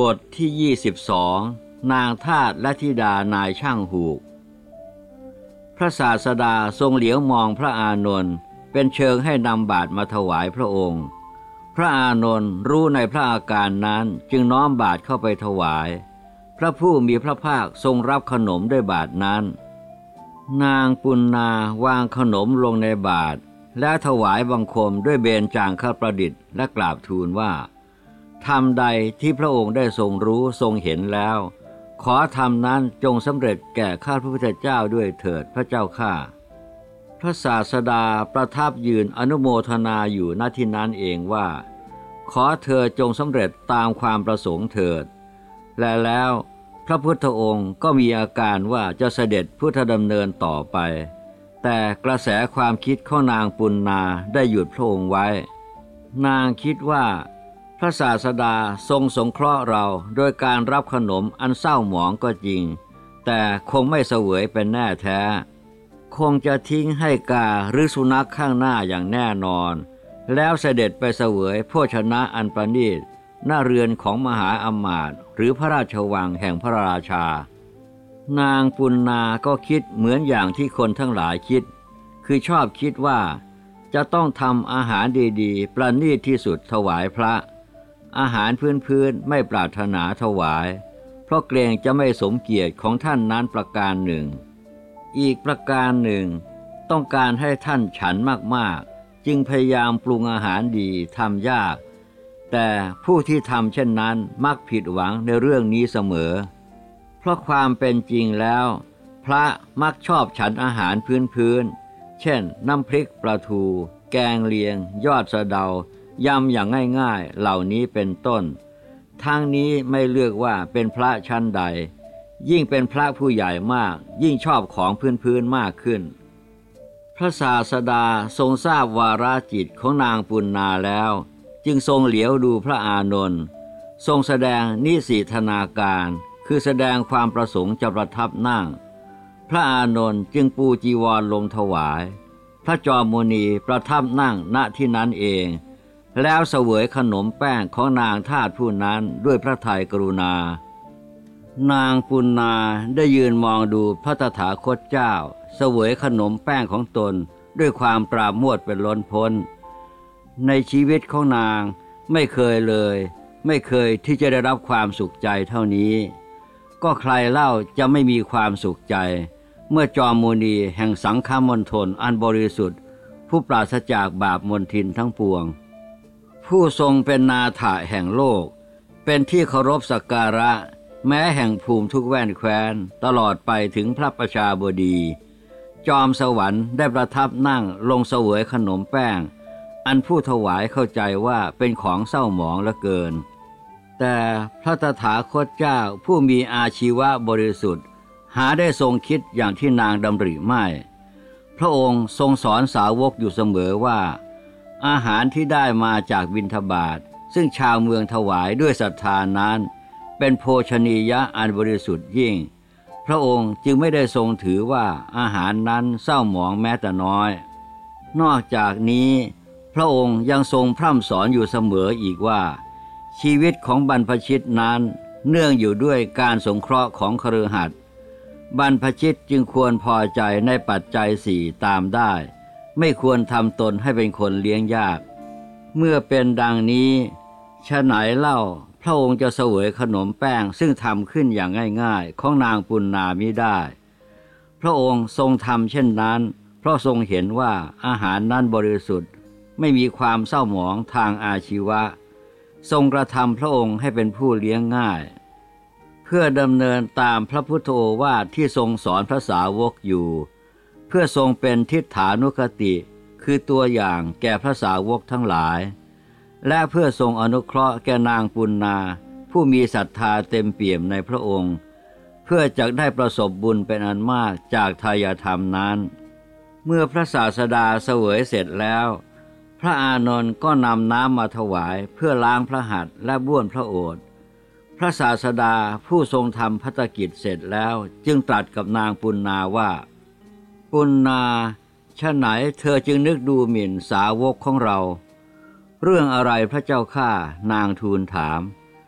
บทที่22นางทาสและธิดานายช่างหูกพระศาสดาทรงเหลียวมองพระอานนท์เป็นเชิงให้นำบาตรมาถวายพระองค์พระอานนท์รู้ในพระอาการนั้นจึงน้อมบาตรเข้าไปถวายพระผู้มีพระภาคทรงรับขนมด้วยบาตรนั้นนางปุณณาวางขนมลงในบาตรและถวายบังคมด้วยเบญจางคประดิษฐ์และกราบทูลว่าธรรมใดที่พระองค์ได้ทรงรู้ทรงเห็นแล้วขอธรรมนั้นจงสำเร็จแก่ข้าพระพุทธเจ้าด้วยเถิดพระเจ้าข้าพระศาสดาประทับยืนอนุโมทนาอยู่ณที่นั้นเองว่าขอเธอจงสำเร็จตามความประสงค์เถิดและแล้วพระพุทธองค์ก็มีอาการว่าจะเสด็จพุทธดำเนินต่อไปแต่กระแสความคิดของนางปุณณาได้หยุดพระองค์ไว้นางคิดว่าพระศาสดาทรงสงเคราะห์เราโดยการรับขนมอันเศร้าหมองก็จริงแต่คงไม่เสวยเป็นแน่แท้คงจะทิ้งให้กาหรือสุนัขข้างหน้าอย่างแน่นอนแล้วเสด็จไปเสวยโภชนะอันประณีตหน้าเรือนของมหาอมาตย์หรือพระราชวังแห่งพระราชานางปุณณาก็คิดเหมือนอย่างที่คนทั้งหลายคิดคือชอบคิดว่าจะต้องทำอาหารดีๆประณีตที่สุดถวายพระอาหารพื้นๆไม่ปรารถนาถวายเพราะเกรงจะไม่สมเกียรติของท่านนั้นประการหนึ่งอีกประการหนึ่งต้องการให้ท่านฉันมากๆจึงพยายามปรุงอาหารดีทำยากแต่ผู้ที่ทำเช่นนั้นมักผิดหวังในเรื่องนี้เสมอเพราะความเป็นจริงแล้วพระมักชอบฉันอาหารพื้นๆเช่นน้ำพริกปลาทูแกงเลียงยอดสะเดายำอย่างง่ายๆเหล่านี้เป็นต้นทั้งนี้ไม่เลือกว่าเป็นพระชั้นใดยิ่งเป็นพระผู้ใหญ่มากยิ่งชอบของพื้นๆมากขึ้นพระศาสดาทรงทราบวาระจิตของนางปุณณาแล้วจึงทรงเหลียวดูพระอานนท์ทรงแสดงนิสีธนาการคือแสดงความประสงค์จะประทับนั่งพระอานนท์จึงปูจีวรลงถวายพระจอมมุนีประทับนั่งณที่นั้นเองแล้วเสวยขนมแป้งของนางทาสผู้นั้นด้วยพระทัยกรุณานางปุณณาได้ยืนมองดูพระตถาคตเจ้าเสวยขนมแป้งของตนด้วยความปราโมทย์เป็นล้นพ้นในชีวิตของนางไม่เคยที่จะได้รับความสุขใจเท่านี้ก็ใครเล่าจะไม่มีความสุขใจเมื่อจอมมุนีแห่งสังฆมณฑลอันบริสุทธิ์ผู้ปราศจากบาปมลทินทั้งปวงผู้ทรงเป็นนาถะแห่งโลกเป็นที่เคารพสักการะแม้แห่งภูมิทุกแว่นแคว้นตลอดไปถึงพระประชาบดีจอมสวรรค์ได้ประทับนั่งลงเสวยขนมแป้งอันผู้ถวายเข้าใจว่าเป็นของเศร้าหมองเหลือเกินแต่พระตถาคตเจ้าผู้มีอาชีวะบริสุทธิ์หาได้ทรงคิดอย่างที่นางดำริไม่พระองค์ทรงสอนสาวกอยู่เสมอว่าอาหารที่ได้มาจากบิณฑบาตซึ่งชาวเมืองถวายด้วยศรัทธานั้นเป็นโภชนียะอันบริสุทธิ์ยิ่งพระองค์จึงไม่ได้ทรงถือว่าอาหารนั้นเศร้าหมองแม้แต่น้อยนอกจากนี้พระองค์ยังทรงพร่ำสอนอยู่เสมออีกว่าชีวิตของบรรพชิตนั้นเนื่องอยู่ด้วยการสงเคราะห์ของคฤหัสถ์บรรพชิตจึงควรพอใจในปัจจัยสี่ตามได้ไม่ควรทำตนให้เป็นคนเลี้ยงยากเมื่อเป็นดังนี้ฉะไหนเล่าพระองค์จะเสวยขนมแป้งซึ่งทำขึ้นอย่างง่ายๆของนางปุณณามิได้พระองค์ทรงทำเช่นนั้นเพราะทรงเห็นว่าอาหารนั้นบริสุทธิ์ไม่มีความเศร้าหมองทางอาชีวะทรงกระทำพระองค์ให้เป็นผู้เลี้ยงง่ายเพื่อดำเนินตามพระพุทธโอวาทที่ทรงสอนพระสาวกอยู่เพื่อทรงเป็นทิฏฐานุคติคือตัวอย่างแก่พระสาวกทั้งหลายและเพื่อทรงอนุเคราะห์แก่นางปุณณาผู้มีศรัทธาเต็มเปี่ยมในพระองค์เพื่อจะได้ประสบบุญเป็นอันมากจากทายธรรมนั้นเมื่อพระศาสดาเสวยเสร็จแล้วพระอานนท์ก็นำน้ำมาถวายเพื่อล้างพระหัตถ์และบ้วนพระโอษฐ์พระศาสดาผู้ทรงทำภัตกิจเสร็จแล้วจึงตรัสกับนางปุณณาว่าปุณณาฉะไหนเธอจึงนึกดูหมิ่นสาวกของเราเรื่องอะไรพระเจ้าข้านางทูลถาม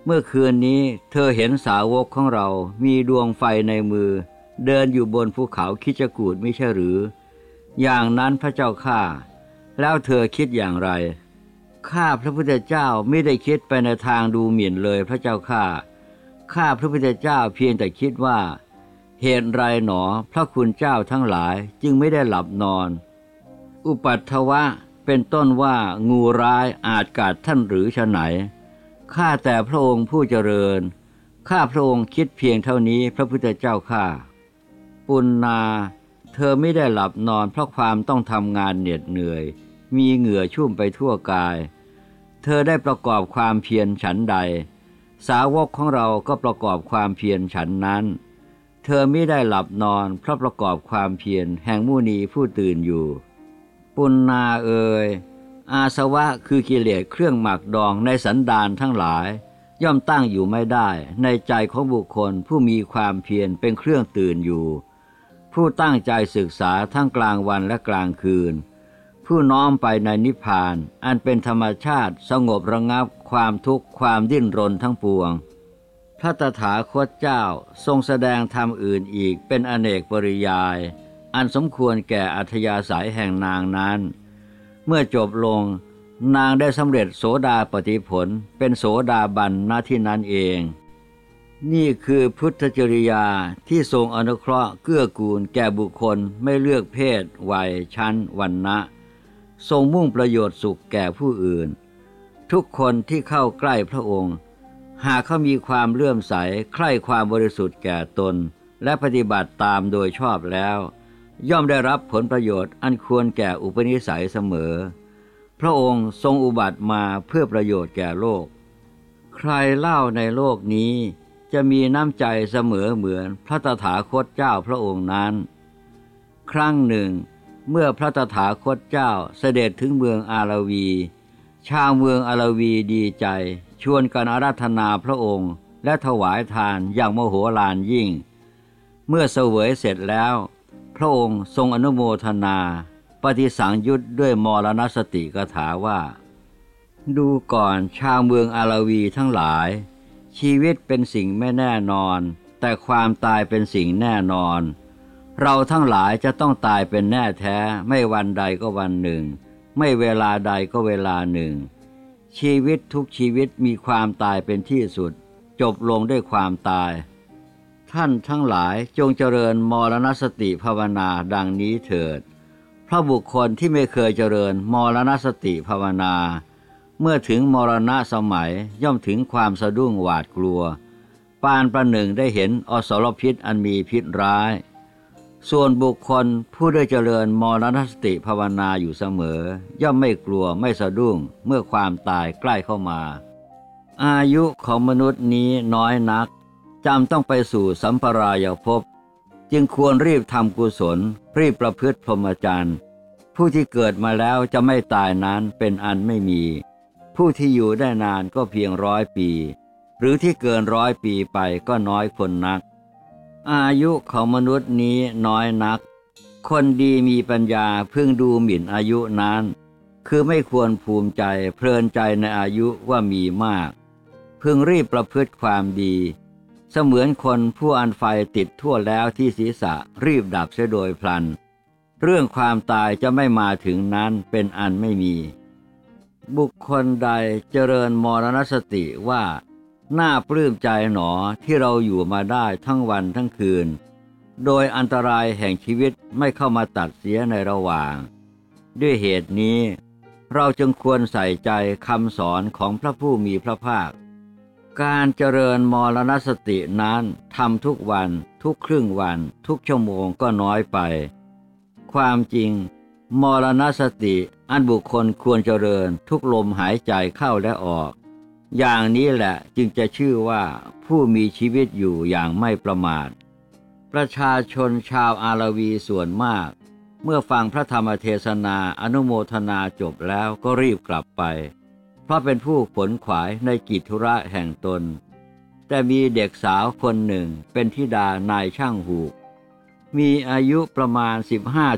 เมื่อคืนนี้เธอเห็นสาวกของเรามีดวงไฟในมือเดินอยู่บนภูเขาคิจกูฏไม่ใช่หรืออย่างนั้นพระเจ้าข้าแล้วเธอคิดอย่างไรข้าพระพุทธเจ้าไม่ได้คิดไปในทางดูหมิ่นเลยพระเจ้าข้าพระพุทธเจ้าเพียงแต่คิดว่าเหตุไรหนอพระคุณเจ้าทั้งหลายจึงไม่ได้หลับนอนอุปัฏฐวะเป็นต้นว่างูร้ายอาจกัดท่านหรือฉะไหนข้าแต่พระองค์ผู้เจริญข้าพระองค์คิดเพียงเท่านี้พระพุทธเจ้าข้าปุณณาเธอไม่ได้หลับนอนเพราะความต้องทำงานเหน็ดเหนื่อยมีเหงื่อชุ่มไปทั่วกายเธอได้ประกอบความเพียรฉันใดสาวกของเราก็ประกอบความเพียรฉันนั้นเธอไม่ได้หลับนอนเพราะประกอบความเพียรแห่งมุนีผู้ตื่นอยู่ปุณณาเอ่ยอาสวะคือกิเลสเครื่องหมักดองในสันดานทั้งหลายย่อมตั้งอยู่ไม่ได้ในใจของบุคคลผู้มีความเพียรเป็นเครื่องตื่นอยู่ผู้ตั้งใจศึกษาทั้งกลางวันและกลางคืนผู้น้อมไปในนิพพานอันเป็นธรรมชาติสงบระงับความทุกข์ความดิ้นรนทั้งปวงพระตถาคตเจ้าทรงแสดงธรรมอื่นอีกเป็นอเนกปริยายอันสมควรแก่อัธยาศัยแห่งนางนั้นเมื่อจบลงนางได้สำเร็จโสดาปัตติผลเป็นโสดาบันณที่นั้นเองนี่คือพุทธจริยาที่ทรงอนุเคราะห์เกื้อกูลแก่บุคคลไม่เลือกเพศวัยชั้นวรรณะทรงมุ่งประโยชน์สุขแก่ผู้อื่นทุกคนที่เข้าใกล้พระองค์หากเขามีความเลื่อมใสใคร่ความบริสุทธิ์แก่ตนและปฏิบัติตามโดยชอบแล้วย่อมได้รับผลประโยชน์อันควรแก่อุปนิสัยเสมอพระองค์ทรงอุบัติมาเพื่อประโยชน์แก่โลกใครเล่าในโลกนี้จะมีน้ำใจเสมอเหมือนพระตถาคตเจ้าพระองค์นั้นครั้งหนึ่งเมื่อพระตถาคตเจ้าเสด็จถึงเมืองอาราวีชาวเมืองอาราวีดีใจชวนกันอาราธนาพระองค์และถวายทานอย่างมโหฬารยิ่งเมื่อเสวยเสร็จแล้วพระองค์ทรงอนุโมทนาปฏิสังยุตด้วยมรณสติกถาว่าดูก่อนชาวเมืองอาราวีทั้งหลายชีวิตเป็นสิ่งไม่แน่นอนแต่ความตายเป็นสิ่งแน่นอนเราทั้งหลายจะต้องตายเป็นแน่แท้ไม่วันใดก็วันหนึ่งไม่เวลาใดก็เวลาหนึ่งชีวิตทุกชีวิตมีความตายเป็นที่สุดจบลงด้วยความตายท่านทั้งหลายจงเจริญมรณสติภาวนาดังนี้เถิดเพราะบุคคลที่ไม่เคยเจริญมรณสติภาวนาเมื่อถึงมรณะสมัยย่อมถึงความสะดุ้งหวาดกลัวปานประหนึ่งได้เห็นอสรพิษอันมีพิษร้ายส่วนบุคคลผู้ได้เจริญมรณสติภาวนาอยู่เสมอย่อมไม่กลัวไม่สะดุ้งเมื่อความตายใกล้เข้ามาอายุของมนุษย์นี้น้อยนักจำต้องไปสู่สัมปรายภพจึงควรรีบทำกุศลรีบประพฤติพรหมจรรย์ผู้ที่เกิดมาแล้วจะไม่ตายนั้นเป็นอันไม่มีผู้ที่อยู่ได้นานก็เพียง100 ปีหรือที่เกิน100 ปีไปก็น้อยคนนักอายุของมนุษย์นี้น้อยนักคนดีมีปัญญาพึงดูหมิ่นอายุนั้นคือไม่ควรภูมิใจเพลินใจในอายุว่ามีมากพึงรีบประพฤติความดีเสมือนคนผู้อันไฟติดทั่วแล้วที่ศีรษะรีบดับเสียโดยพลันเรื่องความตายจะไม่มาถึงนั้นเป็นอันไม่มีบุคคลใดเจริญมรณสติว่าน่าปลื้มใจหนอที่เราอยู่มาได้ทั้งวันทั้งคืนโดยอันตรายแห่งชีวิตไม่เข้ามาตัดเสียในระหว่างด้วยเหตุนี้เราจึงควรใส่ใจคำสอนของพระผู้มีพระภาคการเจริญมรณสตินั้นทำทุกวันทุกครึ่งวันทุกชั่วโมงก็น้อยไปความจริงมรณสติอันบุคคลควรเจริญทุกลมหายใจเข้าและออกอย่างนี้แหละจึงจะชื่อว่าผู้มีชีวิตอยู่อย่างไม่ประมาทประชาชนชาวอาราวีส่วนมากเมื่อฟังพระธรรมเทศนาอนุโมทนาจบแล้วก็รีบกลับไปเพราะเป็นผู้ขวนขวายในกิจธุระแห่งตนแต่มีเด็กสาวคนหนึ่งเป็นธิดานายช่างหูกมีอายุประมาณ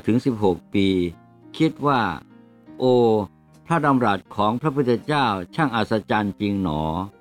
15-16 ปีคิดว่าโอพระดำรัสของพระพุทธเจ้าช่างอัศจรรย์จริงหนอ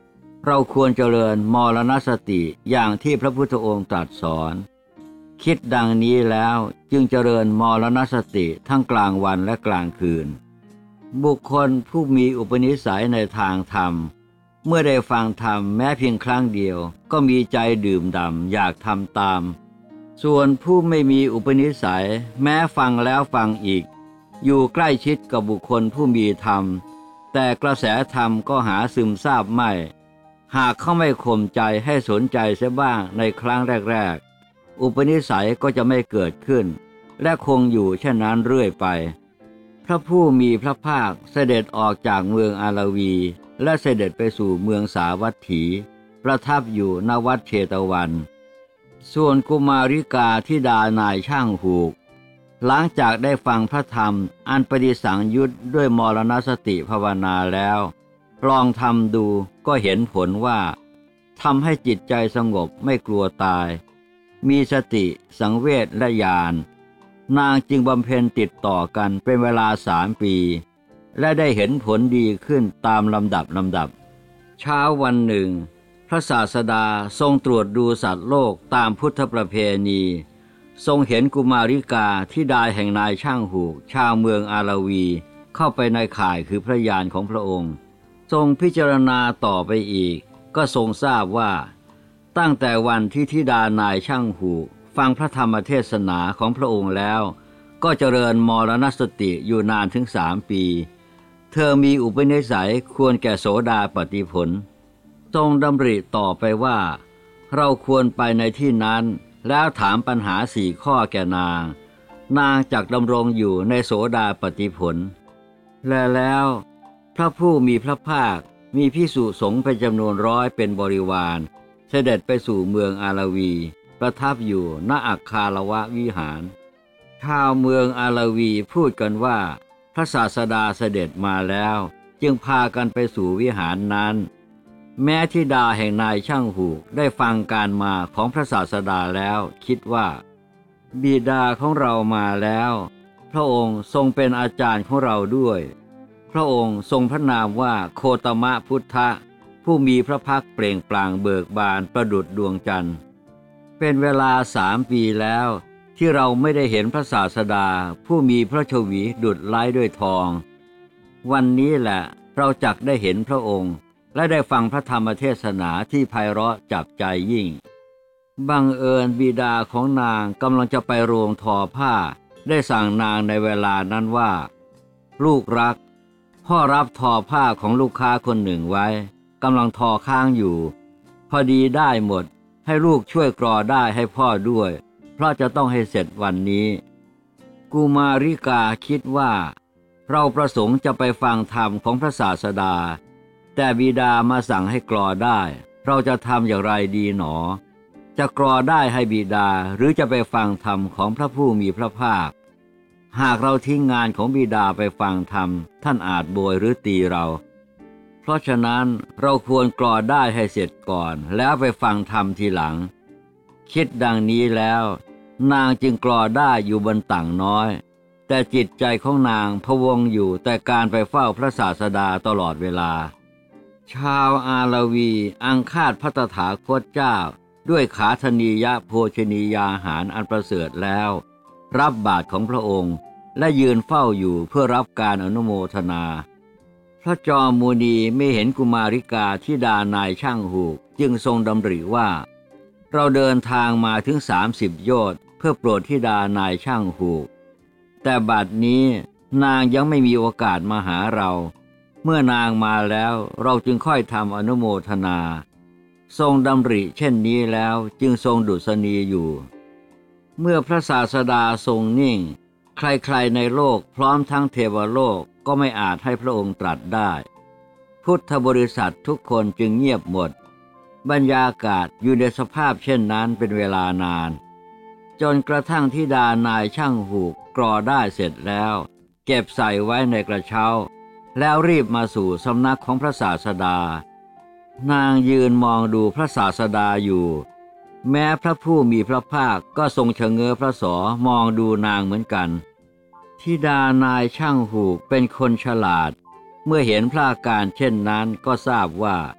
เราควรเจริญมรณสติอย่างที่พระพุทธองค์ตรัสสอนคิดดังนี้แล้วจึงเจริญมรณสติทั้งกลางวันและกลางคืนบุคคลผู้มีอุปนิสัยในทางธรรมเมื่อได้ฟังธรรมแม้เพียงครั้งเดียวก็มีใจดื่มด่ำอยากทำตามส่วนผู้ไม่มีอุปนิสัยแม้ฟังแล้วฟังอีกอยู่ใกล้ชิดกับบุคคลผู้มีธรรมแต่กระแสธรรมก็หาซึมซาบไม่หากเขาไม่ข่มใจให้สนใจเสียบ้างในครั้งแรกๆอุปนิสัยก็จะไม่เกิดขึ้นและคงอยู่เช่นนั้นเรื่อยไปพระผู้มีพระภาคเสด็จออกจากเมืองอาราวีและเสด็จไปสู่เมืองสาวัตถีประทับอยู่ณวัดเชตวันส่วนกุมาริกาธิดานายช่างหูกหลังจากได้ฟังพระธรรมอันปฏิสังยุตด้วยมรณสติภาวนาแล้วลองทำดูก็เห็นผลว่าทำให้จิตใจสงบไม่กลัวตายมีสติสังเวชและญาณนางจึงบำเพ็ญติดต่อกันเป็นเวลา3 ปีและได้เห็นผลดีขึ้นตามลำดับเช้าวันหนึ่งพระศาสดาทรงตรวจดูสัตว์โลกตามพุทธประเพณีทรงเห็นกุมาริกาธิดาแห่งนายช่างหูกชาวเมืองอาราวีเข้าไปในข่ายคือพระญาณของพระองค์ทรงพิจารณาต่อไปอีกก็ทรงทราบว่าตั้งแต่วันที่ธิดานายช่างหูกฟังพระธรรมเทศนาของพระองค์แล้วก็เจริญมรณสติอยู่นานถึง3 ปีเธอมีอุปนิสัยควรแก่โสดาปัตติผลทรงดำริต่อไปว่าเราควรไปในที่นั้นแล้วถามปัญหา4 ข้อแก่นางจักดำรงอยู่ในโสดาปัตติผลและแล้วพระผู้มีพระภาคมีภิกษุสงฆ์เป็นจำนวน100เป็นบริวารเสด็จไปสู่เมืองอาราวีประทับอยู่ณอัคคาลวะวิหารชาวเมืองอาราวีพูดกันว่าพระศาสดาเสด็จมาแล้วจึงพากันไปสู่วิหารนั้นแม้ธิดาแห่งนายช่างหูกได้ฟังการมาของพระศาสดาแล้วคิดว่าบิดาของเรามาแล้วพระองค์ทรงเป็นอาจารย์ของเราด้วยพระองค์ทรงพระนามว่าโคตมะพุทธะผู้มีพระพักตร์เปล่งปลั่งเบิกบานประดุจดวงจันทร์เป็นเวลา3 ปีแล้วที่เราไม่ได้เห็นพระศาสดาผู้มีพระชวีดุจไล้ด้วยทองวันนี้แหละเราจักได้เห็นพระองค์และได้ฟังพระธรรมเทศนาที่ไพเราะจับใจยิ่งบังเอิญบิดาของนางกำลังจะไปโรงทอผ้าได้สั่งนางในเวลานั้นว่าลูกรักพ่อรับทอผ้าของลูกค้าคนหนึ่งไว้กำลังทอค้างอยู่พอดีได้หมดให้ลูกช่วยกรอได้ให้พ่อด้วยเพราะจะต้องให้เสร็จวันนี้กุมาริกาคิดว่าเราประสงค์จะไปฟังธรรมของพระศาสดาแต่บิดามาสั่งให้กรอได้เราจะทำอย่างไรดีหนอจะกรอได้ให้บิดาหรือจะไปฟังธรรมของพระผู้มีพระภาคหากเราทิ้งงานของบิดาไปฟังธรรมท่านอาจโบยหรือตีเราเพราะฉะนั้นเราควรกรอได้ให้เสร็จก่อนแล้วไปฟังธรรมทีหลังคิดดังนี้แล้วนางจึงกรอได้อยู่บนต่างน้อยแต่จิตใจของนางพะวงอยู่แต่การไปเฝ้าพระศาสดาตลอดเวลาชาวอาราวีอังคาดพระตถาคตเจ้าด้วยขาธนียโภชนียาหารอันประเสริฐแล้วรับบาตรของพระองค์และยืนเฝ้าอยู่เพื่อรับการอนุโมทนาพระจอมมุนีไม่เห็นกุมาริกาธิดานายช่างหูกจึงทรงดำริว่าเราเดินทางมาถึง30 โยชน์เพื่อโปรดธิดานายช่างหูกแต่บัดนี้นางยังไม่มีโอกาสมาหาเราเมื่อนางมาแล้วเราจึงค่อยทำอนุโมทนาทรงดำริเช่นนี้แล้วจึงทรงดุษณีอยู่เมื่อพระศาสดาทรงนิ่งใครๆในโลกพร้อมทั้งเทวโลกก็ไม่อาจให้พระองค์ตรัสได้พุทธบริษัททุกคนจึงเงียบหมดบรรยากาศอยู่ในสภาพเช่นนั้นเป็นเวลานานจนกระทั่งธิดานายช่างหูกกรอได้เสร็จแล้วเก็บใส่ไว้ในกระเช้าแล้วรีบมาสู่สำนักของพระศาสดานางยืนมองดูพระศาสดาอยู่แม้พระผู้มีพระภาคก็ทรงชะเง้อพระศรมองดูนางเหมือนกันธิดานายช่างหูกเป็นคนฉลาดเมื่อเห็นพระอาการเช่นนั้นก็ทราบว่าพ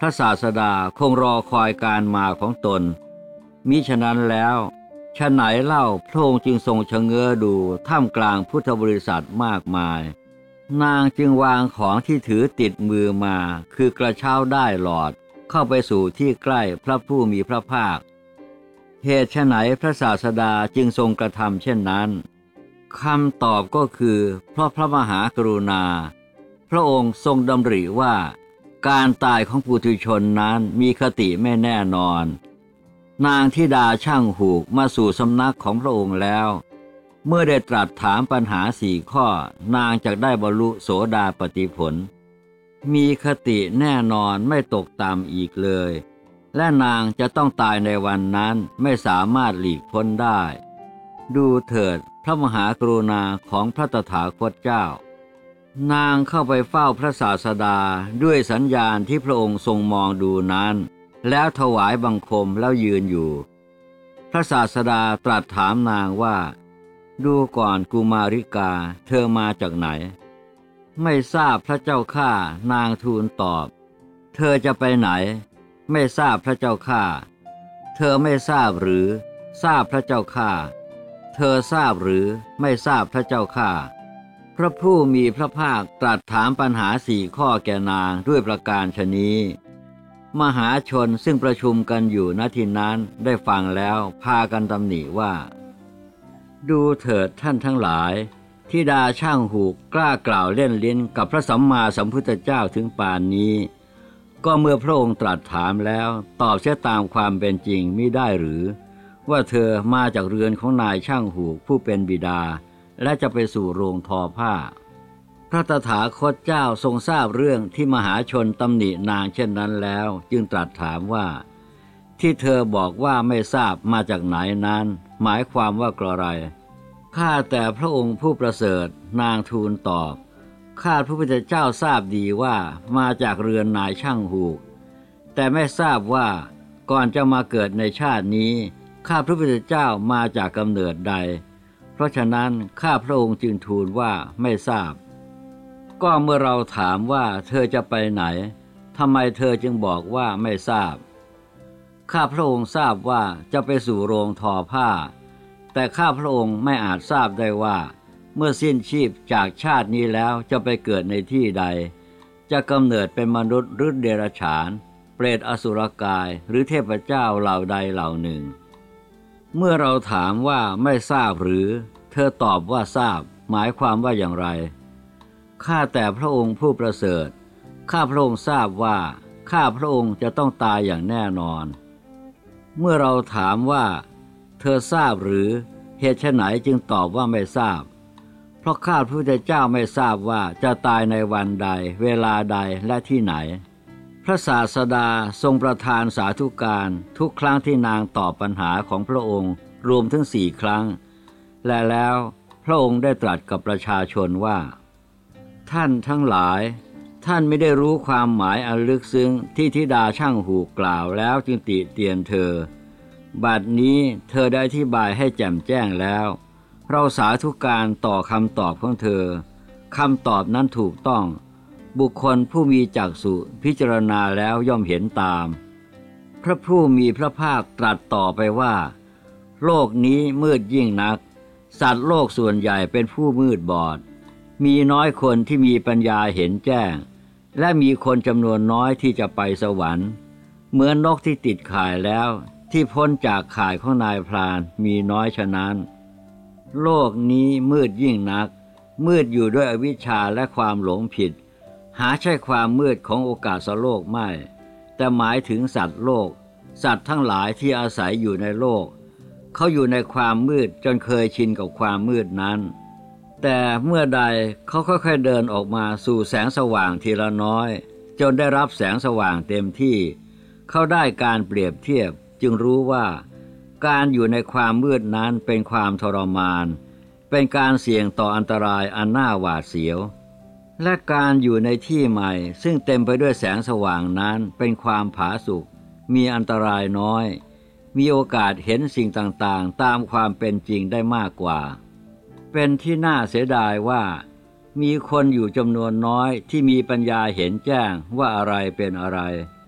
ระศาสดาคงรอคอยการมาของตนมิฉะนั้นแล้วฉะไหนเล่าพระองค์จึงทรงชะเง้อดูท่ามกลางพุทธบริษัทมากมายนางจึงวางของที่ถือติดมือมาคือกระเช้าได้หลอดเข้าไปสู่ที่ใกล้พระผู้มีพระภาคเหตุไฉนพระศาสดาจึงทรงกระทำเช่นนั้นคำตอบก็คือเพราะพระมหากรุณาพระองค์ทรงดำริว่าการตายของปุถุชนนั้นมีคติไม่แน่นอนนางธิดาช่างหูกมาสู่สำนักของพระองค์แล้วเมื่อได้ตรัสถามปัญหา4 ข้อนางจะได้บรรลุโสดาปัตติผลมีคติแน่นอนไม่ตกต่ำอีกเลยและนางจะต้องตายในวันนั้นไม่สามารถหลีกพ้นได้ดูเถิดพระมหากรุณาของพระตถาคตเจ้านางเข้าไปเฝ้าพระศาสดาด้วยสัญญาณที่พระองค์ทรงมองดูนั้นแล้วถวายบังคมแล้วยืนอยู่พระศาสดาตรัสถามนางว่าดูก่อนกุมาริกาเธอมาจากไหนไม่ทราบพระเจ้าข้านางทูลตอบเธอจะไปไหนไม่ทราบพระเจ้าข้าเธอไม่ทราบหรือทราบพระเจ้าข้าเธอทราบหรือไม่ทราบพระเจ้าข้าพระผู้มีพระภาคตรัสถามปัญหา4 ข้อแก่นางด้วยประการฉะนี้มหาชนซึ่งประชุมกันอยู่ณที่นั้นได้ฟังแล้วพากันตำหนิว่าดูเถิดท่านทั้งหลายธิดาช่างหูกกล้ากล่าวเล่นลิ้นกับพระสัมมาสัมพุทธเจ้าถึงป่านนี้ก็เมื่อพระองค์ตรัสถามแล้วตอบเสียตามความเป็นจริงมิได้หรือว่าเธอมาจากเรือนของนายช่างหูกผู้เป็นบิดาและจะไปสู่โรงทอผ้าพระตถาคตเจ้าทรงทราบเรื่องที่มหาชนตำหนินางเช่นนั้นแล้วจึงตรัสถามว่าที่เธอบอกว่าไม่ทราบมาจากไหนนั้นหมายความว่ากระไรข้าแต่พระองค์ผู้ประเสริฐนางทูลตอบข้าพระพุทธเจ้าทราบดีว่ามาจากเรือนนายช่างหูกแต่ไม่ทราบว่าก่อนจะมาเกิดในชาตินี้ข้าพระพุทธเจ้ามาจากกำเนิดใดเพราะฉะนั้นข้าพระองค์จึงทูลว่าไม่ทราบก็เมื่อเราถามว่าเธอจะไปไหนทำไมเธอจึงบอกว่าไม่ทราบข้าพระองค์ทราบว่าจะไปสู่โรงทอผ้าแต่ข้าพระองค์ไม่อาจทราบได้ว่าเมื่อสิ้นชีพจากชาตินี้แล้วจะไปเกิดในที่ใดจะกำเนิดเป็นมนุษย์หรือเดรัจฉานเปรตอสุรกายหรือเทพเจ้าเหล่าใดเหล่าหนึ่งเมื่อเราถามว่าไม่ทราบหรือเธอตอบว่าทราบหมายความว่าอย่างไรข้าแต่พระองค์ผู้ประเสริฐข้าพระองค์ทราบว่าข้าพระองค์จะต้องตายอย่างแน่นอนเมื่อเราถามว่าเธอทราบหรือเหตุไฉนจึงตอบว่าไม่ทราบเพราะข้าพระพุทธเจ้าไม่ทราบว่าจะตายในวันใดเวลาใดและที่ไหนพระศาสดาทรงประทานสาธุการทุกครั้งที่นางตอบปัญหาของพระองค์รวมถึง4 ครั้งและแล้วพระองค์ได้ตรัสกับประชาชนว่าท่านทั้งหลายท่านไม่ได้รู้ความหมายอันลึกซึ้งที่ธิดาช่างหูกล่าวแล้วจึงติเตียนเธอบัดนี้เธอได้อธิบายให้แจ่มแจ้งแล้วเราสาธุการต่อคำตอบของเธอคำตอบนั้นถูกต้องบุคคลผู้มีจักษุพิจารณาแล้วย่อมเห็นตามพระผู้มีพระภาคตรัสต่อไปว่าโลกนี้มืดยิ่งนักสัตว์โลกส่วนใหญ่เป็นผู้มืดบอดมีน้อยคนที่มีปัญญาเห็นแจ้งและมีคนจำนวนน้อยที่จะไปสวรรค์เหมือนนกที่ติดข่ายแล้วที่พ้นจากข่ายของนายพรานมีน้อยฉะนั้นโลกนี้มืดยิ่งนักมืดอยู่ด้วยอวิชชาและความหลงผิดหาใช่ความมืดของโอกาสโลกไม่แต่หมายถึงสัตว์โลกสัตว์ทั้งหลายที่อาศัยอยู่ในโลกเขาอยู่ในความมืดจนเคยชินกับความมืดนั้นแต่เมื่อใดเขาค่อยๆเดินออกมาสู่แสงสว่างทีละน้อยจนได้รับแสงสว่างเต็มที่เขาได้การเปรียบเทียบจึงรู้ว่าการอยู่ในความมืดนั้นเป็นความทรมานเป็นการเสี่ยงต่ออันตรายอันน่าหวาดเสียวและการอยู่ในที่ใหม่ซึ่งเต็มไปด้วยแสงสว่างนั้นเป็นความผาสุกมีอันตรายน้อยมีโอกาสเห็นสิ่งต่างๆตามความเป็นจริงได้มากกว่าเป็นที่น่าเสียดายว่ามีคนอยู่จำนวนน้อยที่มีปัญญาเห็นแจ้งว่าอะไรเป็นอะไร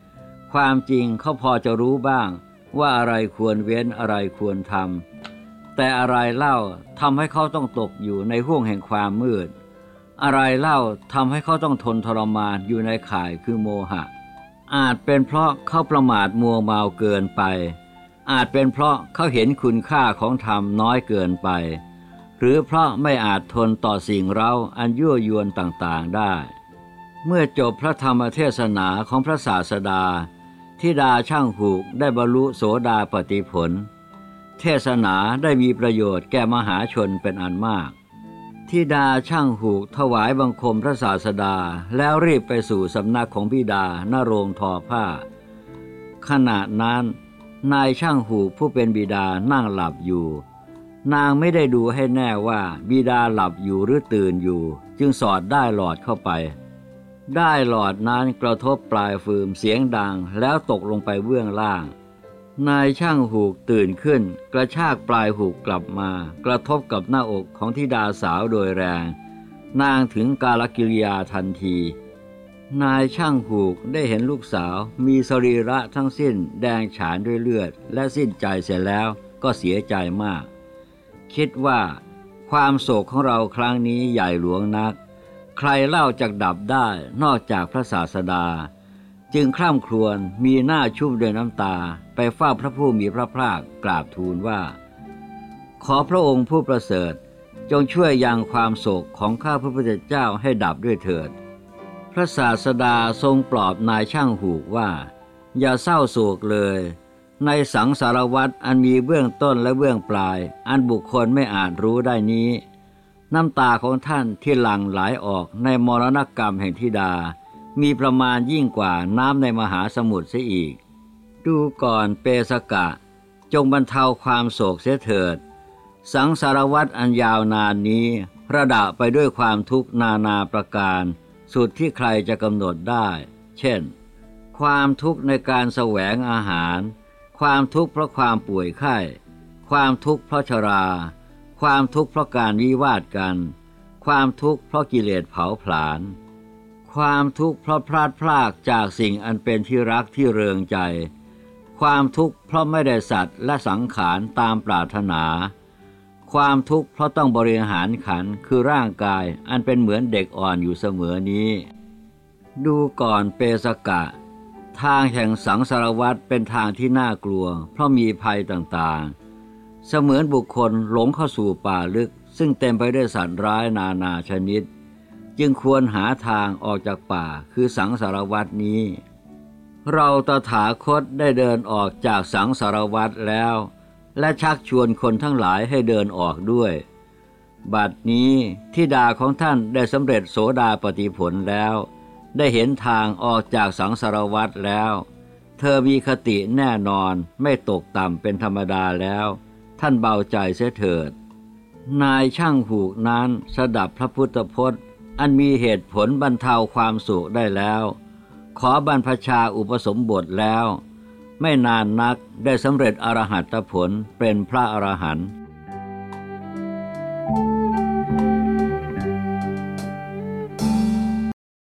ความจริงเขาพอจะรู้บ้างว่าอะไรควรเว้นอะไรควรทำแต่อะไรเล่าทำให้เขาต้องตกอยู่ในห้วงแห่งความมืดอะไรเล่าทำให้เขาต้องทนทรมานอยู่ในข่ายคือโมหะอาจเป็นเพราะเขาประมาทมัวเมาเกินไปอาจเป็นเพราะเขาเห็นคุณค่าของธรรมน้อยเกินไปหรือเพราะไม่อาจทนต่อสิ่งเร้าอันยั่วยวนต่างๆได้เมื่อจบพระธรรมเทศนาของพระศาสดาธิดาช่างหูกได้บรรลุโสดาปัตติผลเทศนาได้มีประโยชน์แก่มหาชนเป็นอันมากธิดาช่างหูกถวายบังคมพระศาสดาแล้วรีบไปสู่สำนักของบิดาณโรงทอผ้าขณะนั้นนายช่างหูกผู้เป็นบิดานั่งหลับอยู่นางไม่ได้ดูให้แน่ว่าบิดาหลับอยู่หรือตื่นอยู่จึงสอดได้หลอดเข้าไปได้หลอดนั้นกระทบปลายฟืมเสียงดังแล้วตกลงไปเบื้องล่างนายช่างหูกตื่นขึ้นกระชากปลายหูกกลับมากระทบกับหน้าอกของธิดาสาวโดยแรงนางถึงกาลกิริยาทันทีนายช่างหูกได้เห็นลูกสาวมีสรีระทั้งสิ้นแดงฉานด้วยเลือดและสิ้นใจเสียแล้วก็เสียใจมากคิดว่าความโศกของเราครั้งนี้ใหญ่หลวงนักใครเล่าจักดับได้นอกจากพระศาสดาจึงคร่ำครวญมีหน้าชุ่มด้วยน้ำตาไปเฝ้าพระผู้มีพระภาคกราบทูลว่าขอพระองค์ผู้ประเสริฐจงช่วยยังความโศกของข้าพระพุทธเจ้าให้ดับด้วยเถิดพระศาสดาทรงปลอบนายช่างหูกว่าอย่าเศร้าโศกเลยในสังสารวัฏอันมีเบื้องต้นและเบื้องปลายอันบุคคลไม่อาจรู้ได้นี้น้ำตาของท่านที่หลั่งไหลออกในมรณกรรมแห่งธิดามีประมาณยิ่งกว่าน้ำในมหาสมุทรเสียอีกดูก่อนเปสกะจงบรรเทาความโศกเสียเถิดสังสารวัฏอันยาวนานนี้ระดับไปด้วยความทุกข์นานาประการสุดที่ใครจะกำหนดได้เช่นความทุกข์ในการแสวงอาหารความทุกข์เพราะความป่วยไข้ความทุกข์เพราะชราความทุกข์เพราะการวิวาทกันความทุกข์เพราะกิเลสเผาผลาญความทุกข์เพราะพลาดพลากจากสิ่งอันเป็นที่รักที่เริงใจความทุกข์เพราะไม่ได้สัตว์และสังขารตามปรารถนาความทุกข์เพราะต้องบริหารขันธ์คือร่างกายอันเป็นเหมือนเด็กอ่อนอยู่เสมอนี้ดูก่อนเปสกะทางแห่งสังสารวัฏเป็นทางที่น่ากลัวเพราะมีภัยต่างๆเสมือนบุคคลหลงเข้าสู่ป่าลึกซึ่งเต็มไปด้วยสัตว์ร้ายนานาชนิดจึงควรหาทางออกจากป่าคือสังสารวัฏนี้เราตถาคตได้เดินออกจากสังสารวัฏแล้วและชักชวนคนทั้งหลายให้เดินออกด้วยบัดนี้ธิดาของท่านได้สำเร็จโสดาปัตติผลแล้วได้เห็นทางออกจากสังสารวัฏแล้วเธอมีคติแน่นอนไม่ตกต่ำเป็นธรรมดาแล้วท่านเบาใจเสียเถิดนายช่างหูกนั้นสดับพระพุทธพจน์อันมีเหตุผลบรรเทาความโศกได้แล้วขอบรรพชาอุปสมบทแล้วไม่นานนักได้สำเร็จอรหัตผลเป็นพระอรหันต์